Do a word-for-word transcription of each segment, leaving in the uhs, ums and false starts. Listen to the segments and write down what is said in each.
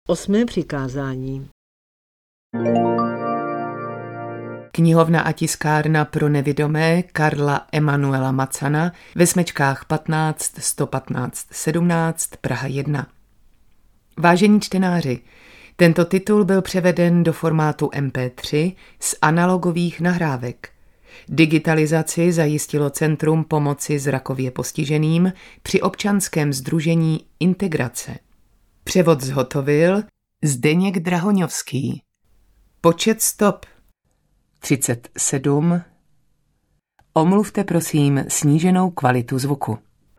Osmé přikázání. Knihovna a tiskárna pro nevidomé Karla Emanuela Macana ve smečkách patnáct sto patnáct sedmnáct Praha jedna. Vážení čtenáři, tento titul byl převeden do formátu em pé tři z analogových nahrávek. Digitalizaci zajistilo Centrum pomoci zrakově postiženým při občanském sdružení Integrace. Převod zhotovil Zdeněk Drahoňovský. Počet stop třicet sedm. Omluvte prosím sníženou kvalitu zvuku.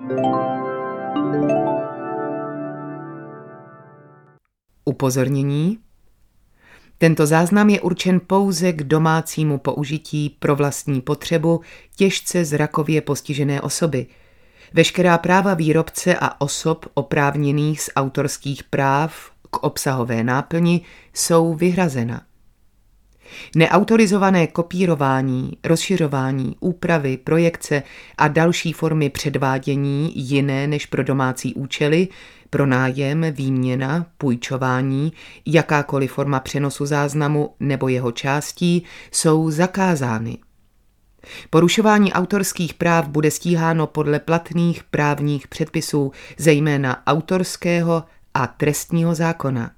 Upozornění. Tento záznam je určen pouze k domácímu použití pro vlastní potřebu těžce zrakově postižené osoby. Veškerá práva výrobce a osob oprávněných z autorských práv k obsahové náplni jsou vyhrazena. Neautorizované kopírování, rozšiřování, úpravy, projekce a další formy předvádění jiné než pro domácí účely, pronájem, výměna, půjčování, jakákoliv forma přenosu záznamu nebo jeho částí jsou zakázány. Porušování autorských práv bude stíháno podle platných právních předpisů, zejména autorského a trestního zákona.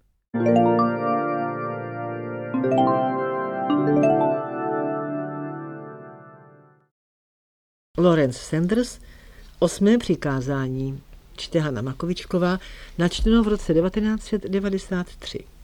Lawrence Sanders, Osmé přikázání. Čte Hana Makovičková, načteno v roce devatenáct set devadesát tři.